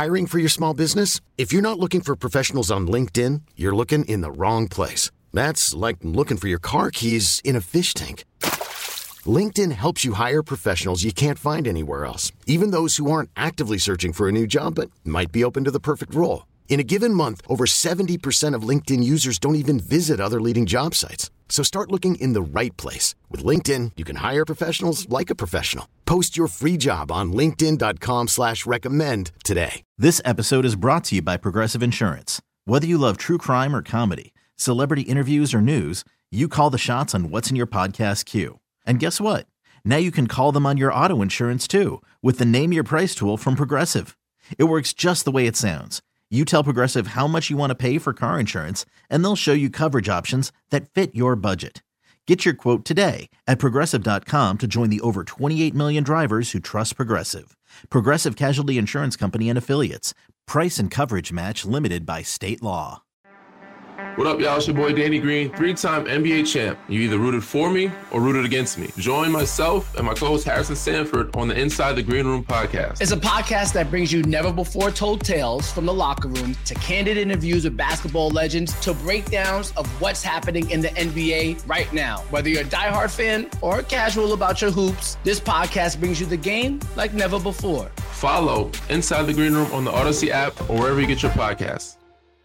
Hiring for your small business? If you're not looking for professionals on LinkedIn, you're looking in the wrong place. That's like looking for your car keys in a fish tank. LinkedIn helps you hire professionals you can't find anywhere else, even those who aren't actively searching for a new job but might be open to the perfect role. In a given month, over 70% of LinkedIn users don't even visit other leading job sites. So start looking in the right place. With LinkedIn, you can hire professionals like a professional. Post your free job on linkedin.com/recommend today. This episode is brought to you by Progressive Insurance. Whether you love true crime or comedy, celebrity interviews or news, you call the shots on what's in your podcast queue. And guess what? Now you can call them on your auto insurance too with the Name Your Price tool from Progressive. It works just the way it sounds. You tell Progressive how much you want to pay for car insurance, and they'll show you coverage options that fit your budget. Get your quote today at Progressive.com to join the over 28 million drivers who trust Progressive. Progressive Casualty Insurance Company and Affiliates. Price and coverage match limited by state law. What up, y'all? It's your boy Danny Green, 3-time NBA champ. You either rooted for me or rooted against me. Join myself and my co-host Harrison Sanford on the Inside the Green Room podcast. It's a podcast that brings you never-before-told tales from the locker room to candid interviews with basketball legends to breakdowns of what's happening in the NBA right now. Whether you're a diehard fan or casual about your hoops, this podcast brings you the game like never before. Follow Inside the Green Room on the Odyssey app or wherever you get your podcasts.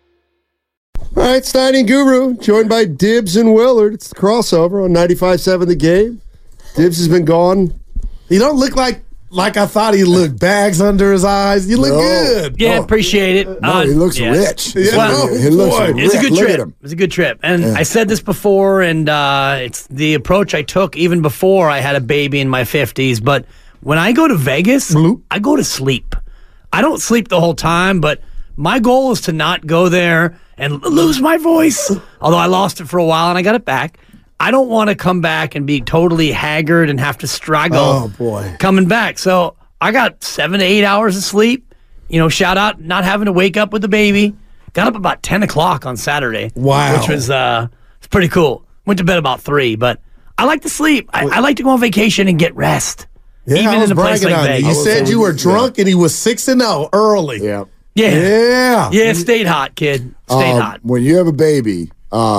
All right, Steiny Guru, joined by Dibbs and Willard. It's the crossover on 95.7 The Game. Dibbs has been gone. You don't look like I thought he looked. Bags under his eyes. You look good. Yeah, appreciate it. No, he looks rich. Yeah. Well, he looks rich. It's a good Look trip. at him. It's a good trip. And I said this before, and it's the approach I took even before I had a baby in my 50s. But when I go to Vegas, I go to sleep. I don't sleep the whole time, but my goal is to not go there and lose my voice. Although I lost it for a while and I got it back. I don't want to come back and be totally haggard and have to struggle coming back. So I got 7 to 8 hours of sleep. You know, shout out not having to wake up with the baby. Got up about 10 o'clock on Saturday. Wow. Which was it's pretty cool. Went to bed about 3, but I like to sleep. I like to go on vacation and get rest. Yeah, even I was in a place bragging like on you. Vegas. You said you were drunk and he was 6-0 early. Yeah. Yeah, it stayed hot, kid. Stayed hot. When you have a baby,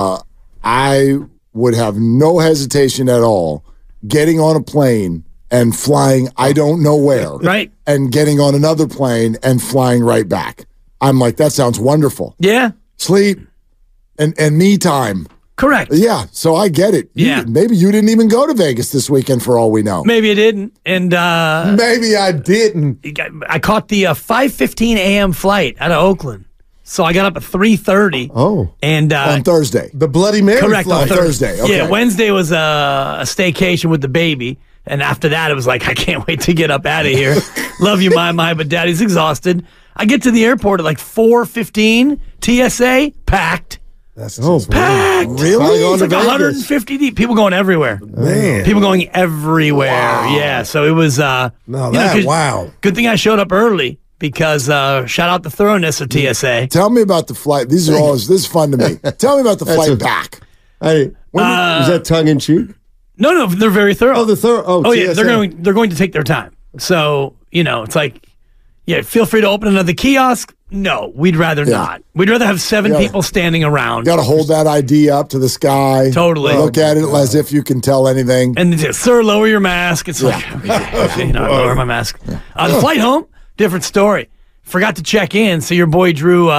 I would have no hesitation at all getting on a plane and flying I don't know where. Right. And getting on another plane and flying right back. I'm like, that sounds wonderful. Yeah. Sleep and me time. Correct. Yeah, so I get it. Maybe you didn't even go to Vegas this weekend for all we know. Maybe I didn't. And maybe I didn't. I caught the 5:15 a.m. flight out of Oakland. So I got up at 3:30. Oh. And on Thursday. The Bloody Mary correct, flight. on Thursday. Okay. Yeah, Wednesday was a staycation with the baby. And after that, it was like, I can't wait to get up out of here. Love you, my, but daddy's exhausted. I get to the airport at like 4:15. TSA, packed. That's packed. Really? It's like 150 deep. People going everywhere. Man. People going everywhere. Wow. Yeah. So it was. Wow. Good thing I showed up early because shout out the thoroughness of TSA. Tell me about the flight. This is fun to me. Tell me about the flight back. Hey, is that tongue in cheek? No, they're very thorough. Oh, the thorough. Oh, yeah. They're going to take their time. So it's like, yeah, feel free to open another kiosk. No, we'd rather not. We'd rather have 7 people standing around. Got to hold that ID up to the sky. Totally. Look at it as if you can tell anything. And they say, sir, lower your mask. It's like, okay, I lower my mask. The flight home, different story. Forgot to check in, so your boy drew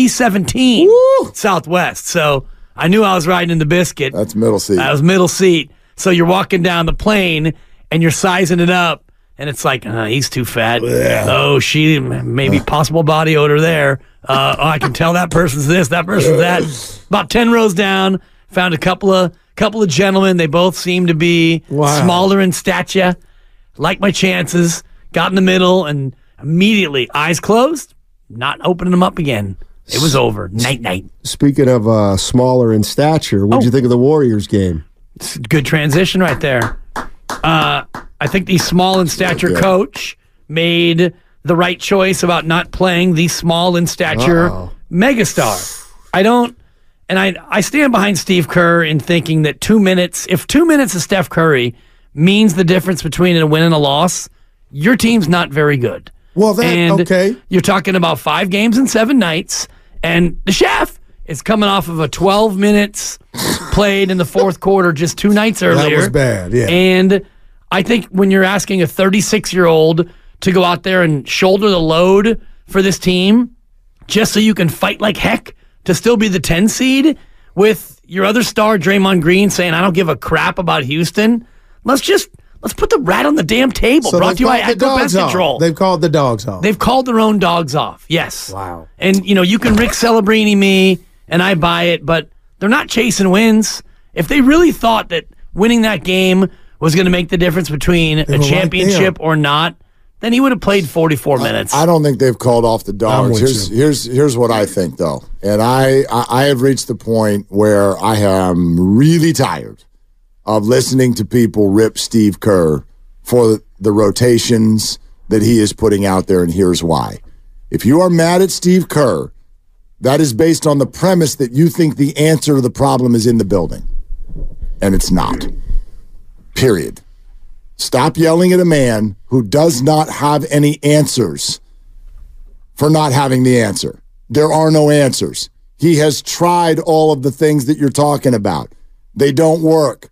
C-17 Southwest. So I knew I was riding in the biscuit. That's middle seat. That was middle seat. So you're walking down the plane, and you're sizing it up. And it's like, he's too fat. Yeah. Oh, she maybe possible body odor there. I can tell that person's this, that person's that. About 10 rows down, found a couple of gentlemen. They both seem to be smaller in stature. Like my chances. Got in the middle and immediately eyes closed, not opening them up again. It was over. Night. Speaking of smaller in stature, what did you think of the Warriors game? It's a good transition right there. I think the small in stature coach made the right choice about not playing the small in stature megastar. I stand behind Steve Kerr in thinking that 2 minutes, if 2 minutes of Steph Curry means the difference between a win and a loss, your team's not very good. Well, okay. You're talking about 5 games in 7 nights, and the chef is coming off of a 12 minutes played in the fourth quarter just 2 nights earlier. That was bad, yeah. And I think when you're asking a 36-year-old to go out there and shoulder the load for this team just so you can fight like heck to still be the 10 seed with your other star, Draymond Green, saying, I don't give a crap about Houston, let's put the rat on the damn table. So brought to you by Agro Pest Control. They've called the dogs off. They've called their own dogs off, yes. Wow. And, you can Rick Celebrini me, and I buy it, but they're not chasing wins. If they really thought that winning that game was going to make the difference between a championship or not, then he would have played 44 minutes. I don't think they've called off the dogs. Here's what I think, though. And I have reached the point where I am really tired of listening to people rip Steve Kerr for the rotations that he is putting out there, and here's why. If you are mad at Steve Kerr, that is based on the premise that you think the answer to the problem is in the building. And it's not. Period. Stop yelling at a man who does not have any answers for not having the answer. There are no answers. He has tried all of the things that you're talking about. They don't work.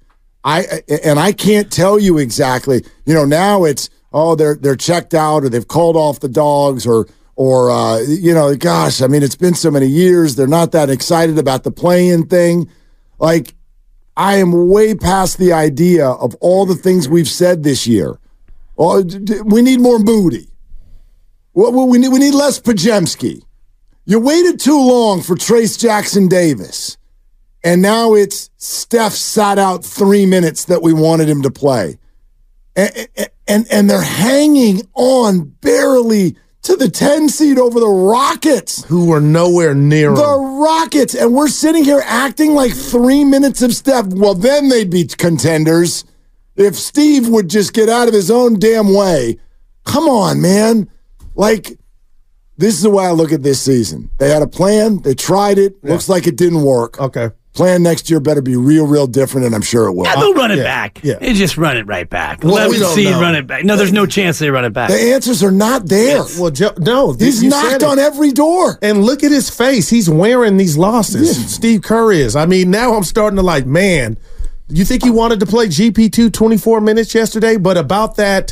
I can't tell you exactly. Now it's, they're checked out, or they've called off the dogs, or gosh, I mean, it's been so many years. They're not that excited about the play-in thing. Like, I am way past the idea of all the things we've said this year. We need more Moody. We need less Pajemski. You waited too long for Trace Jackson Davis. And now it's Steph sat out 3 minutes that we wanted him to play. And they're hanging on barely to the 10 seed over the Rockets. Who were nowhere near the them. Rockets. And we're sitting here acting like 3 minutes of Steph. Well, then they'd be contenders. If Steve would just get out of his own damn way. Come on, man. Like, this is the way I look at this season. They had a plan. They tried it. Yeah. Looks like it didn't work. Okay. Plan next year better be real different, and I'm sure it will. Yeah, they'll run it back. Yeah. They just run it right back. Well, we don't know. Run it back. No, there's no chance they run it back. The answers are not there. Well, no. He's knocked on every door. And look at his face. He's wearing these losses. Yeah. Steve Kerr is. I mean, now I'm starting to man, you think he wanted to play GP2 24 minutes yesterday? But about that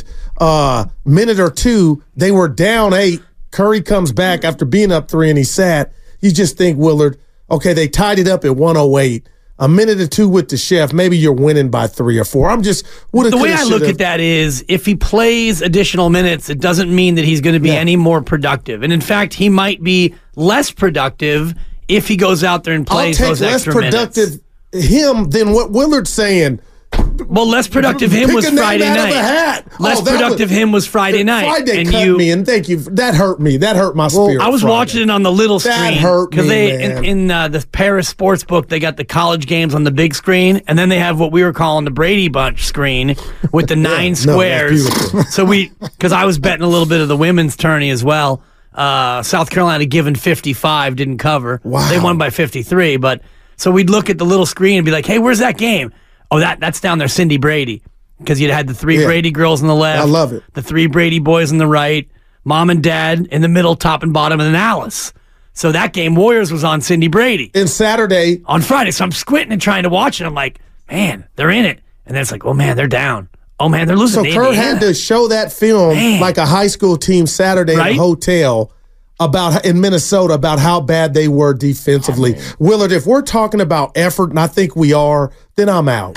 minute or two, they were down 8. Curry comes back after being up 3, and he sat. You just think, Willard, okay, they tied it up at 108. A minute or 2 with the chef, maybe you're winning by 3 or 4. The way I look at that is, if he plays additional minutes, it doesn't mean that he's going to be any more productive. And in fact, he might be less productive if he goes out there and plays those extra minutes. Less productive him than what Willard's saying. Well, less productive him was Friday night. Less productive him was Friday night. Friday cut me, and thank you. That hurt me. That hurt my spirit. I was watching it on the little screen. That hurt me, man. In the Paris Sportsbook, they got the college games on the big screen, and then they have what we were calling the Brady Bunch screen with the 9 squares. So because I was betting a little bit of the women's tourney as well. South Carolina given 55, didn't cover. Wow. They won by 53, but so we'd look at the little screen and be like, hey, where's that game? Oh, that's down there, Cindy Brady, because you'd had the 3 Brady girls on the left. I love it. The 3 Brady boys on the right, mom and dad in the middle, top and bottom, and then Alice. So that game, Warriors, was on Cindy Brady. And Saturday. On Friday. So I'm squinting and trying to watch it. I'm like, man, they're in it. And then it's like, oh, man, they're down. Oh, man, they're losing. So Kerr had to show that film like a high school team Saturday in a hotel in Minnesota about how bad they were defensively. Willard, if we're talking about effort, and I think we are, then I'm out.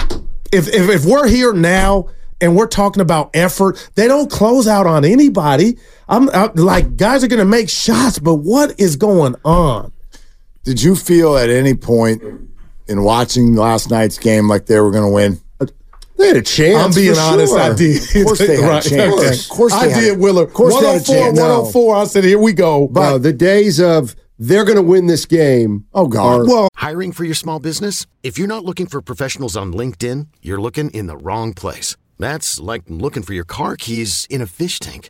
If we're here now and we're talking about effort, they don't close out on anybody. I'm like, guys are going to make shots, but what is going on? Did you feel at any point in watching last night's game like they were going to win? They had a chance. I'm being honest. I did. Of course they had a chance. Of course I did, Willard. Of course 104. I said, here we go. But the days of they're going to win this game. Oh, God. Hiring for your small business? If you're not looking for professionals on LinkedIn, you're looking in the wrong place. That's like looking for your car keys in a fish tank.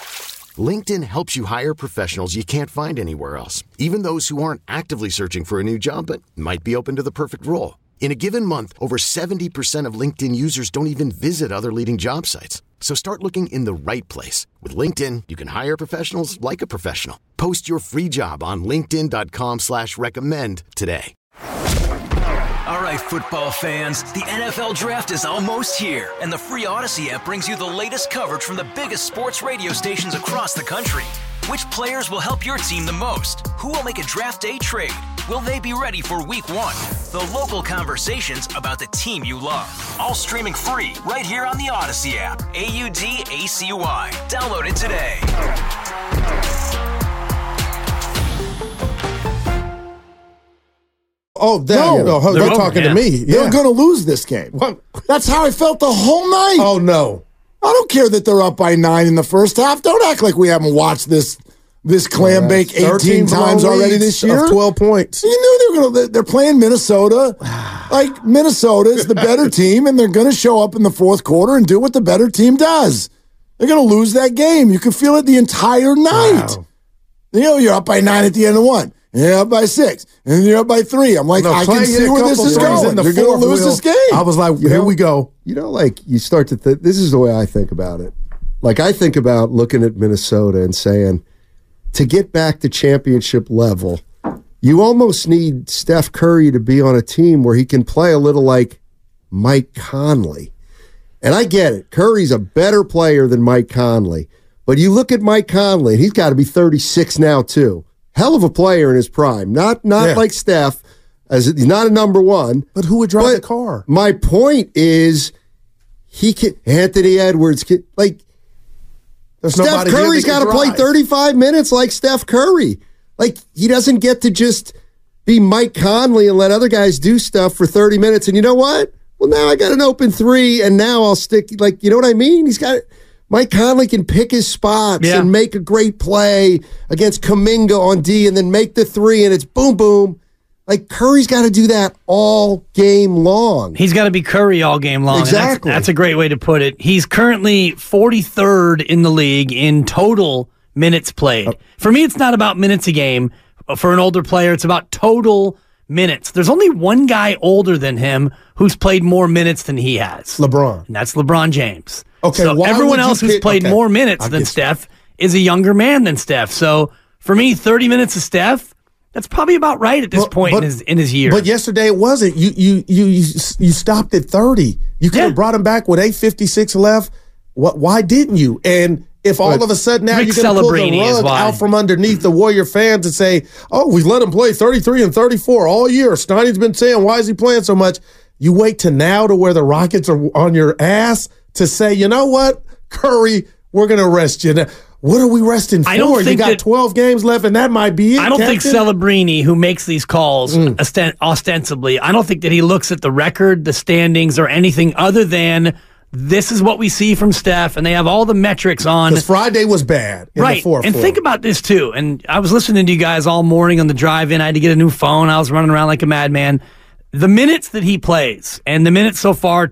LinkedIn helps you hire professionals you can't find anywhere else, even those who aren't actively searching for a new job but might be open to the perfect role. In a given month, over 70% of LinkedIn users don't even visit other leading job sites. So start looking in the right place. With LinkedIn, you can hire professionals like a professional. Post your free job on linkedin.com/recommend today. All right, football fans, the NFL Draft is almost here, and the free Odyssey app brings you the latest coverage from the biggest sports radio stations across the country. Which players will help your team the most? Who will make a draft day trade? Will they be ready for week 1? The local conversations about the team you love. All streaming free right here on the Odyssey app. AUDACY. Download it today. Oh, they're talking to me. Yeah. They're going to lose this game. What? That's how I felt the whole night. Oh, no. I don't care that they're up by 9 in the first half. Don't act like we haven't watched this clam bake 18 times already this year. Of 12 points. You knew they're playing Minnesota. Like, Minnesota is the better team, and they're going to show up in the fourth quarter and do what the better team does. They're going to lose that game. You can feel it the entire night. Wow. You're up by 9 at the end of 1. And you're up by 6. And you're up by 3. I'm like, I can see where this is going. You're going to lose this game. I was like, here we go. Like, you start to think, this is the way I think about it. Like, I think about looking at Minnesota and saying, to get back to championship level, you almost need Steph Curry to be on a team where he can play a little like Mike Conley. And I get it. Curry's a better player than Mike Conley. But you look at Mike Conley, and he's got to be 36 now, too. Hell of a player in his prime. Not like Steph, as he's not a number one. But who would drive the car? My point is, Anthony Edwards Steph Curry's got to play 35 minutes like Steph Curry. Like, he doesn't get to just be Mike Conley and let other guys do stuff for 30 minutes. And you know what? Well, now I got an open 3, and now I'll stick. Like, you know what I mean? Mike Conley can pick his spots and make a great play against Kuminga on D and then make the 3, and it's boom, boom. Like, Curry's got to do that all game long. He's got to be Curry all game long. Exactly. That's a great way to put it. He's currently 43rd in the league in total minutes played. For me, it's not about minutes a game. For an older player, it's about total minutes. There's only one guy older than him who's played more minutes than he has. LeBron. And that's LeBron James. Okay, so everyone else who's played more minutes than Steph is a younger man than Steph. So for me, 30 minutes of Steph, that's probably about right at this point in his year. But yesterday it wasn't. You stopped at 30. You could have brought him back with 8:56 left. Why didn't you? And if all of a sudden now you're going to pull the rug out from underneath the Warrior fans and say, oh, we let him play 33 and 34 all year. Steiny's been saying, why is he playing so much? You wait to now to where the Rockets are on your ass to say, you know what, Curry, we're going to rest you. What are we resting for? You got 12 games left, and that might be it. I don't think Celebrini, who makes these calls ostensibly, I don't think that he looks at the record, the standings, or anything other than this is what we see from Steph, and they have all the metrics on. Because Friday was bad in the fourth. And think about this, too. And I was listening to you guys all morning on the drive-in. I had to get a new phone. I was running around like a madman. The minutes that he plays, and the minutes so far,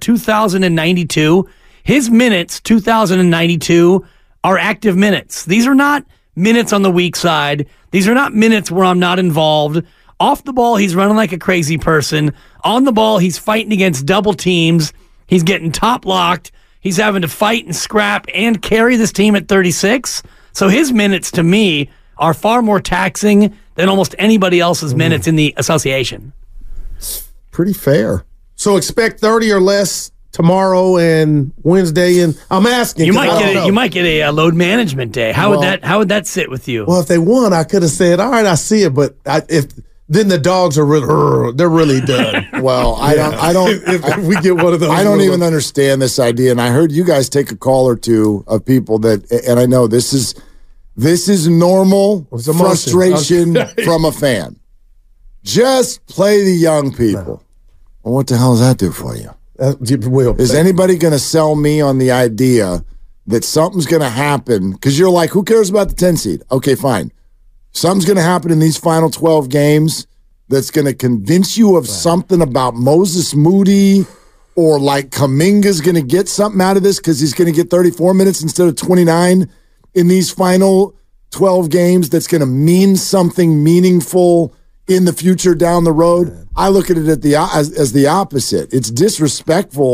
2,092, his minutes, 2,092, are active minutes. These are not minutes on the weak side. These are not minutes where I'm not involved. Off the ball, he's running like a crazy person. On the ball, he's fighting against double teams. He's getting top locked. He's having to fight and scrap and carry this team at 36. So his minutes, to me, are far more taxing than almost anybody else's minutes in the association. It's pretty fair. So expect 30 or less tomorrow and Wednesday, and I'm asking. You might get a load management day. How would that sit with you? Well, if they won, I could have said, all right, I see it, but then the dogs are they're really done. Well, I don't. If we get one of those, I don't even understand this idea. And I heard you guys take a call or two of people that, and I know this is normal frustration from a fan. Just play the young people. No. Well, what the hell does that do for you? Is anybody going to sell me on the idea that something's going to happen? Because you're like, who cares about the 10 seed? Okay, fine. Something's going to happen in these final 12 games that's going to convince you of something about Moses Moody, or like Kuminga's going to get something out of this because he's going to get 34 minutes instead of 29 in these final 12 games that's going to mean something meaningful in the future down the road. I look at it as the opposite. It's disrespectful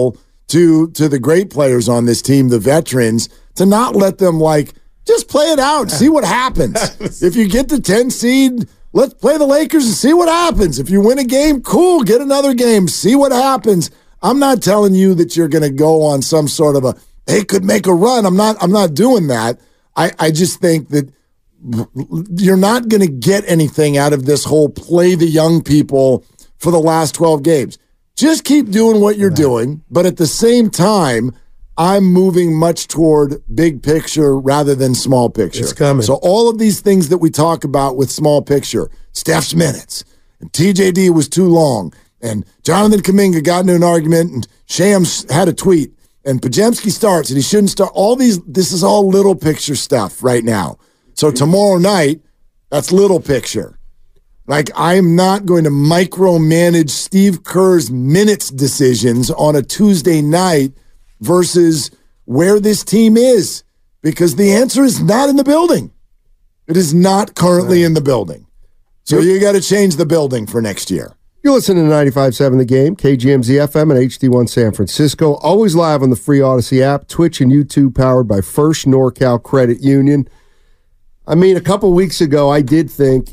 to the great players on this team, the veterans, to not let them just play it out, see what happens. If you get the 10 seed, let's play the Lakers and see what happens. If you win a game, cool, get another game, see what happens. I'm not telling you that you're going to go on some sort of they could make a run. I'm not doing that. I just think that you're not going to get anything out of this whole play the young people for the last 12 games. Just keep doing what you're doing, but at the same time, I'm moving much toward big picture rather than small picture. It's coming. So all of these things that we talk about with small picture, Steph's minutes, and TJD was too long, and Jonathan Kuminga got into an argument, and Shams had a tweet, and Podziemski starts, and he shouldn't start. This is all little picture stuff right now. So tomorrow night, that's little picture. I'm not going to micromanage Steve Kerr's minutes decisions on a Tuesday night versus where this team is, because the answer is not in the building. It is not currently in the building. So you got to change the building for next year. You're listening to 95.7 The Game, KGMZ FM and HD1 San Francisco. Always live on the free Odyssey app, Twitch and YouTube, powered by First NorCal Credit Union. I mean, a couple weeks ago, I did think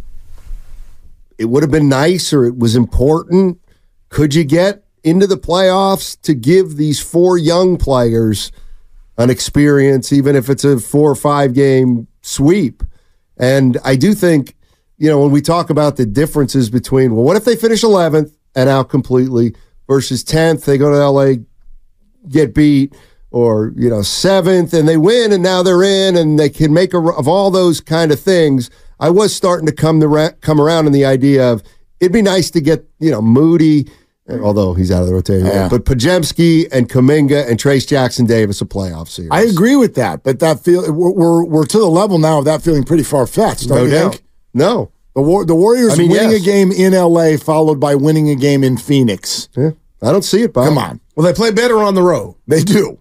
it would have been nice, or it was important. Could you get into the playoffs to give these 4 young players an experience, even if it's a 4 or 5 game sweep? And I do think, when we talk about the differences between, what if they finish 11th and out completely versus 10th, they go to LA, get beat, or, 7th and they win and now they're in and they can make of all those kind of things. I was starting to come around in the idea of it'd be nice to get, Moody, although he's out of the rotation, but Podziemski and Kuminga and Trace Jackson-Davis a playoff series. I agree with that, but we're to the level now of that feeling pretty far-fetched, don't you think? No. The Warriors winning a game in L.A. followed by winning a game in Phoenix. Yeah, I don't see it, Bob. Come on. Well, they play better on the road. They do.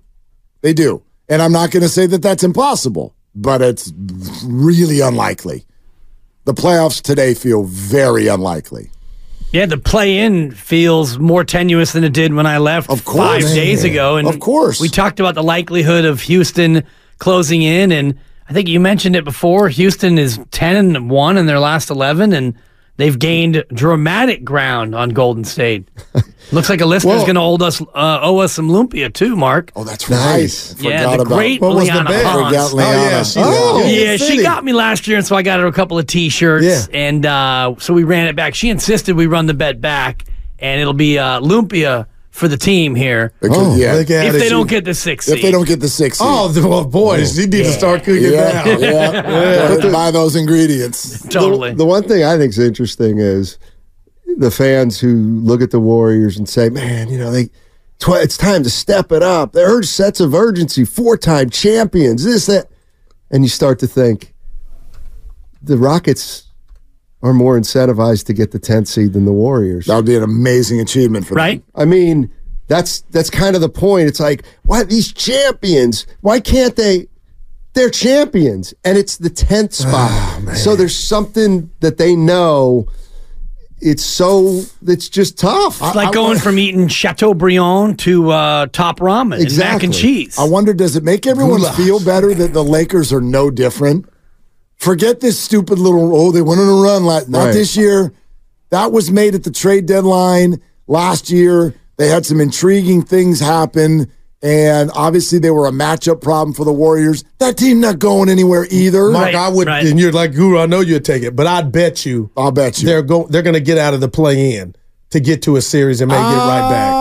And I'm not going to say that that's impossible, but it's really unlikely. The playoffs today feel very unlikely. Yeah, the play-in feels more tenuous than it did when I left 5 days ago. And of course. We talked about the likelihood of Houston closing in, and I think you mentioned it before. Houston is 10-1 in their last 11, and they've gained dramatic ground on Golden State. Looks like a listener's going to owe us some lumpia too, Mark. Oh, that's right. Yeah, the great Liana Pons. She got me last year, and so I got her a couple of T-shirts, and so we ran it back. She insisted we run the bet back, and it'll be lumpia for the team here. If they don't get the 6th seed. If they don't get the 6th seed. Oh, well, boys, you need to start cooking now. Yeah. Buy those ingredients. Totally. The one thing I think is interesting is the fans who look at the Warriors and say, man, it's time to step it up. Their sense of urgency, 4-time champions, this, that. And you start to think the Rockets are more incentivized to get the 10th seed than the Warriors. That would be an amazing achievement for them. Right? I mean, that's kind of the point. It's like, why these champions, why can't they? They're champions, and it's the 10th spot. So there's something that they know. It's just tough. It's like going from eating Chateaubriand to top ramen and mac and cheese. I wonder, does it make everyone feel better that the Lakers are no different? Forget this stupid little, they went on a run. Not this year. That was made at the trade deadline last year. They had some intriguing things happen, and obviously they were a matchup problem for the Warriors. That team not going anywhere either. Mark, I would, and you're like, Guru, I know you'd take it, but I'll bet you they're going to get out of the play-in to get to a series and make it right back.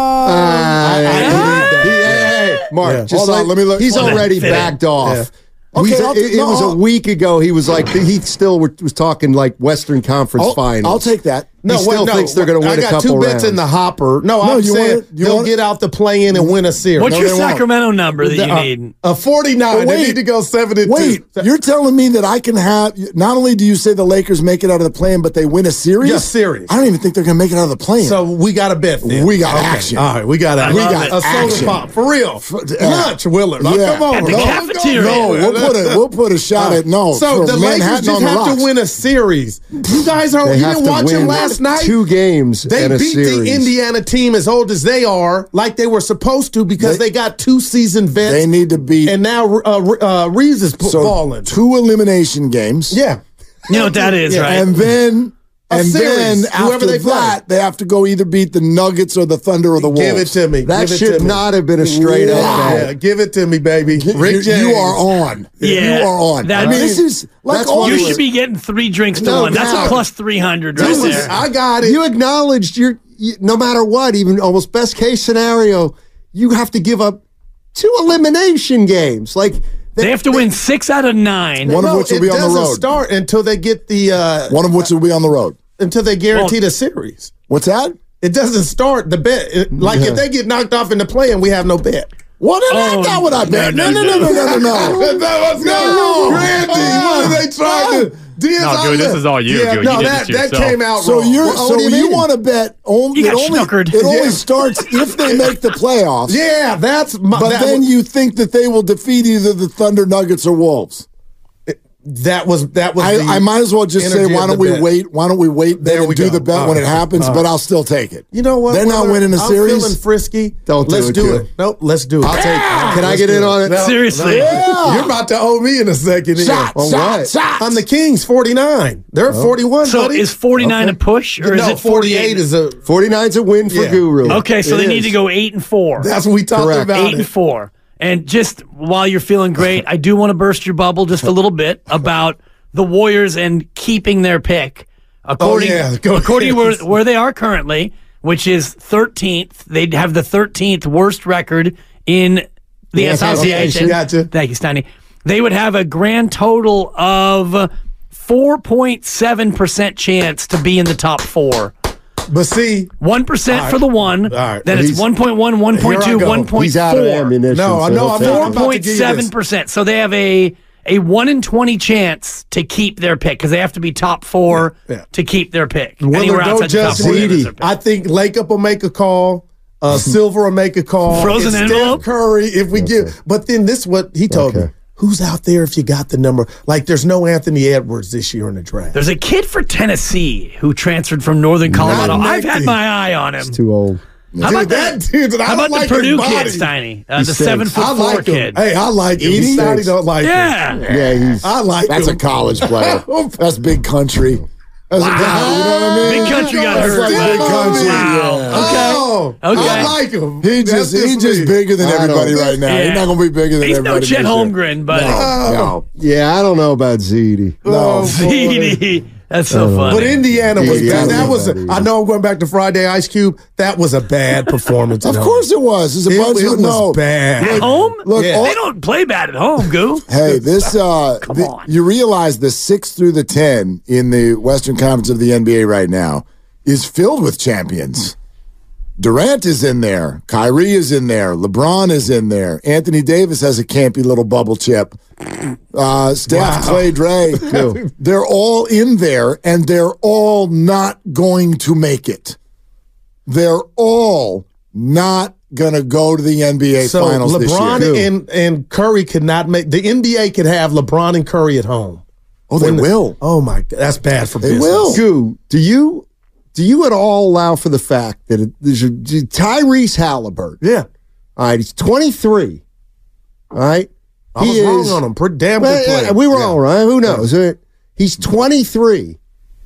Mark, just let me look. He's already backed off. Yeah. Okay, it was a week ago. He was like, he still was talking like Western Conference Finals. I'll take that. He still thinks they're going to win a couple rounds. I got 2 bets in the hopper. I'm saying they'll get out the play-in and win a series. What's your Sacramento number that you need? A 49. They need to go 7-2. Wait, you're telling me that I can have, not only do you say the Lakers make it out of the play-in, but they win a series? Yes, series. I don't even think they're going to make it out of the play-in. So we got a bet then. We got action. All right, we got action. We got a soda pop. For real. Lunch, Willard. Come on. At the cafeteria. We'll put a shot at, So the Lakers just have to win a series. You guys you didn't watch them last last night, 2 games they in a beat series. the Indiana team as old as they are, like they were supposed to, because they got 2 seasoned vets. They need to beat. And now Reeves is falling. 2 elimination games. Yeah. You know what that is, right? And then series, after whoever they play. they have to go either beat the Nuggets or the Thunder or the Wolves. Give it to me. That Give it should to me. not have been a straight up bet. Yeah, give it to me, baby. Rick James. You are on. Yeah, you are on. that- This is like That's all why You this- should be getting 3 drinks to No 1. That's doubt. a plus 300 right Listen, there. I got it. You acknowledged no matter what, even almost best case scenario, you have to give up 2 elimination games. Like They have to win 6 out of 9. One of which will be on the It doesn't road. start until they get the One of which will be on the road. until they guarantee the series. What's that? It doesn't start the bet. If they get knocked off in the play-in, we have no bet. What? That's not what I bet. No. Randy, what are they trying to? No, Gooey, this is all you, Yeah, Gooey. no, You did that this yourself. came out So wrong. you want to bet only? You got snookered. It only Yeah. starts if they make the playoffs. Yeah, that's my. But then you think that they will defeat either the Thunder, Nuggets, or Wolves. that was. I might as well just say, energy why of don't the we bet. wait? Why don't we wait There then and we do go. the bet All when it right. happens? All But right. I'll still take it. You know what? They're not winning the I'm series. feeling frisky. Don't do let's it, do Q. it. Nope, let's do it. I'll take. Can I Let's get do in on it? No, Seriously. Yeah. You're about to owe me in a second. Shot, On shot, what? shot. I'm the Kings, 49. They're 41. So buddy. is 49 a push, or is no, it 48? is a. 49's a win for Yeah. Guru. Okay, so It they is. need to go 8 and 4. That's what we talked Correct. about. 8 and 4. And just while you're feeling great, I do want to burst your bubble just a little bit about the Warriors and keeping their pick. According Go to ahead. where they are currently, which is 13th, they'd have the 13th worst record in the association. Okay, gotcha. Thank you, Steiny. They would have a grand total of 4.7% chance to be in the top 4. But see, 1% for the one. All right. Then it's 1.1, 1.2, Here I go. 1.4. He's out of ammunition. No, I so know, he'll I'm take not- it. I'm about to give you this. 4.7%. So they have a 1 in 20 chance to keep their pick because they have to be top 4 Yeah. to keep their pick. Willard Anywhere don't outside the top judge 4, they lose Ziti. their pick. I think Lakeup will make a call. Silver will make a call. Frozen It's envelope? Steph Curry, if we give. But then this is what he told me. Okay. Who's out there if you got the number? Like, there's no Anthony Edwards this year in the draft. There's a kid for Tennessee who transferred from Northern Colorado. I've had Nike. my eye on him. Too old. How about that dude? I How don't about like the his Purdue body. kid, Steiny? The stinks. 7'4" I like him. kid. Hey, I like him. Edie? Scotty don't like him. Yeah. Yeah, he's. I like That's him. a college player. That's big country. That's a guy, you know what I mean? Big country got That's hurt. like big country. Wow. Yeah. Oh, Okay. I like him. He That's just me. bigger than I don't- everybody right now. Yeah. He's not going to be bigger than He's no everybody. Chet this year. Holmgren, but No. Yeah, I don't know about Ziti. Oh, boy. CD. That's so funny. But Indiana was Yeah, bad. I That don't was. know that I know I'm going back to Friday Ice Cube. That was a bad performance. Of course it was. There's a bunch It of was no. bad. At home? Look, Yeah. They don't play bad at home, Goo. Hey, this on. you realize the 6 through the 10 in the Western Conference of the NBA right now is filled with champions. Durant is in there. Kyrie is in there. LeBron is in there. Anthony Davis has a campy little bubble chip. Steph, Clay, Dre. They're all in there, and they're all not going to make it. They're all not going to go to the NBA So Finals this year. LeBron and Curry could not make. The NBA could have LeBron and Curry at home. Oh, they will. Oh my God, that's bad for business. will. Goo, do you at all allow for the fact that there's Tyrese Halliburton? Yeah, All right, he's 23. All right, I was wrong on him. Pretty damn good player. We were all right. Who knows? He's 23.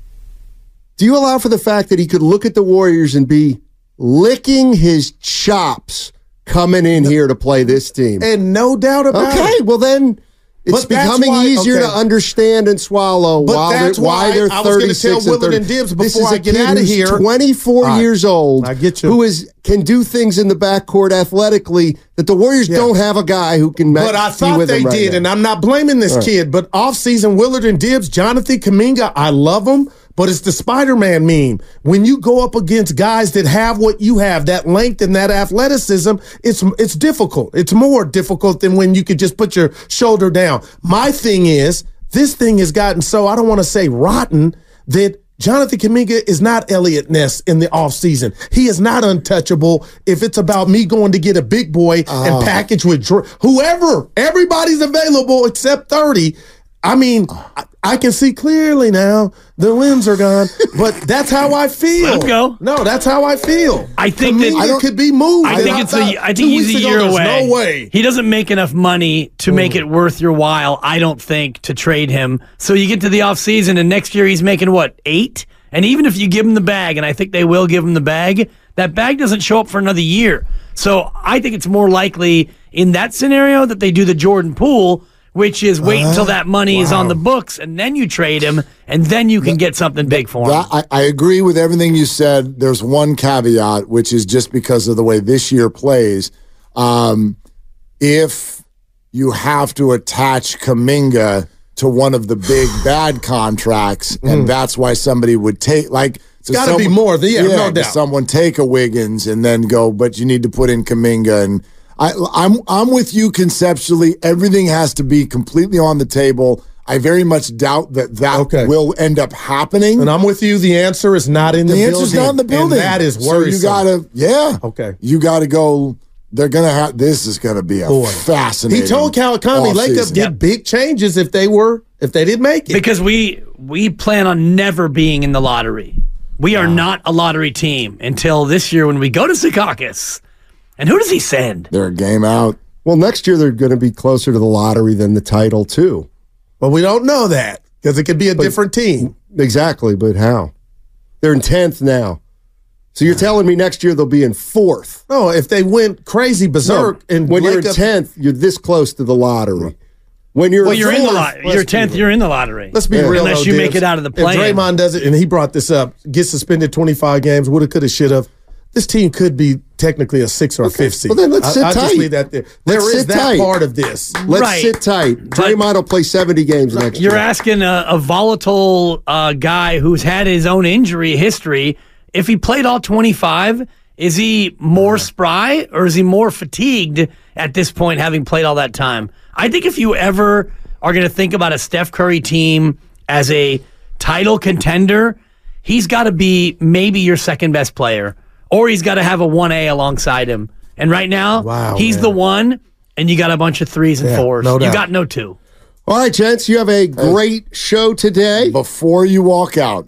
Do you allow for the fact that he could look at the Warriors and be licking his chops coming in here to play this team? And no doubt about Okay, it. well then it's But that's becoming why- easier okay. to understand and swallow But why that's they're why I was gonna 36 tell and Willard 30. and Dibbs This before is I a get kid outta who's here. 24 All right. years old. I get you. Who can do things in the backcourt athletically that the Warriors don't have a guy who can match. But I thought with they him right did, now. and I'm not blaming this kid. But offseason, Willard and Dibbs, Jonathan Kuminga, I love them. But it's the Spider-Man meme. When you go up against guys that have what you have, that length and that athleticism, it's difficult. It's more difficult than when you could just put your shoulder down. My thing is, this thing has gotten so, I don't want to say rotten, that Jonathan Kuminga is not Elliot Ness in the offseason. He is not untouchable if it's about me going to get a big boy and package with whoever. Everybody's available except 30. I mean, I can see clearly now. The limbs are gone, but that's how I feel. Let him go. No, that's how I feel. I think Kuminga could be moved. I think he's a year away. No way. He doesn't make enough money to make it worth your while, I don't think, to trade him. So you get to the offseason, and next year he's making, what, 8? And even if you give him the bag, and I think they will give him the bag, that bag doesn't show up for another year. So I think it's more likely in that scenario that they do the Jordan Poole, which is wait until that money is on the books, and then you trade him, and then you can get something big for him. I agree with everything you said. There's one caveat, which is just because of the way this year plays. If you have to attach Kuminga to one of the big bad contracts, and that's why somebody would take, like, it's got to be more. No doubt. Someone take a Wiggins and then go, but you need to put in Kuminga. And I'm with you conceptually. Everything has to be completely on the table. I very much doubt that will end up happening. And I'm with you. The answer is not in the building. The answer's not in the building. And that is worrisome. You got to go. They're going to have, this is going to be a fascinating. He told Kawakami Lakers get big changes if they didn't make it. Because we plan on never being in the lottery. We are not a lottery team until this year when we go to Secaucus. And who does he send? They're a game out. Well, next year they're going to be closer to the lottery than the title, too. But we don't know that because it could be a different team. Exactly, but how? They're in 10th now. So you're telling me next year they'll be in 4th? No, if they went crazy berserk. And when you're in 10th, you're this close to the lottery. When you're in the lottery. You're 10th, you're in the lottery. Let's be real. Unless you make it out of the play. If Draymond does it, and he brought this up, gets suspended 25 games, woulda, coulda, shoulda, this team could be technically a 6th or 5th seed. Well, then let's sit tight. I'll just leave that there. There is that part of this. Let's sit tight. Draymond will play 70 games next year. You're asking a volatile guy who's had his own injury history. If he played all 25, is he more spry or is he more fatigued at this point having played all that time? I think if you ever are going to think about a Steph Curry team as a title contender, he's got to be maybe your second best player, or he's got to have a 1A alongside him. And right now, he's the one, and you got a bunch of 3s and 4s. No doubt. You got no 2. All right, gents, you have a great show today. Before you walk out,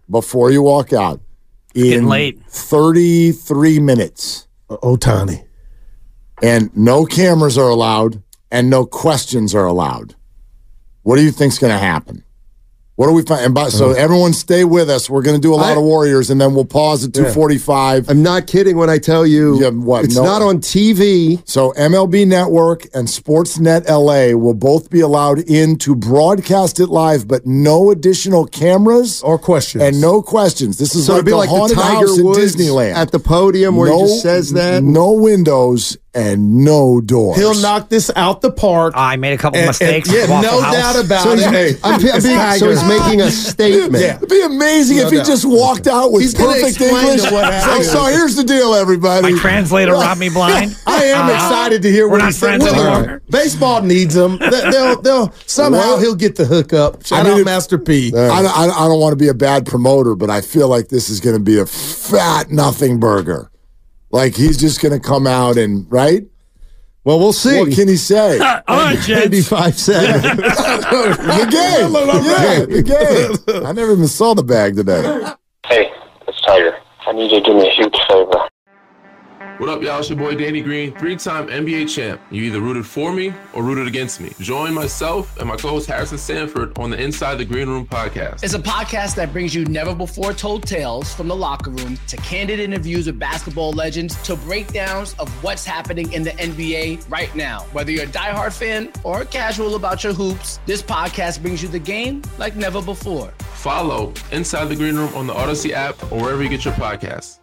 getting late. 33 minutes. Ohtani. And no cameras are allowed, and no questions are allowed. What do you think's going to happen? What do we find? So everyone stay with us. We're going to do a lot of Warriors, and then we'll pause at 2:45. I'm not kidding when I tell you it's not on TV. So MLB Network and Sportsnet LA will both be allowed in to broadcast it live, but no additional cameras or questions. And no questions. This is so like it'd be like haunted the Tiger house at Woods Disneyland. At the podium where he just says that. No windows and no doors. He'll knock this out the park. I made a couple mistakes. No doubt about it. So he's making a statement. It'd be amazing if he just walked out with perfect English. So here's the deal, everybody. My translator robbed me blind. I am excited to hear what he said. Baseball needs him. They'll somehow he'll get the hookup. Shout out Master P. I don't want to be a bad promoter, but I feel like this is going to be a fat nothing burger. Like he's just going to come out and right. Well, we'll see. What can he say? All right, Jets. 85-7. The game. Yeah, the game. I never even saw the bag today. Hey, it's Tiger. I need you to do me a huge favor. What up, y'all? It's your boy Danny Green, 3-time NBA champ. You either rooted for me or rooted against me. Join myself and my co-host Harrison Sanford on the Inside the Green Room podcast. It's a podcast that brings you never-before-told tales from the locker room to candid interviews with basketball legends to breakdowns of what's happening in the NBA right now. Whether you're a diehard fan or casual about your hoops, this podcast brings you the game like never before. Follow Inside the Green Room on the Odyssey app or wherever you get your podcasts.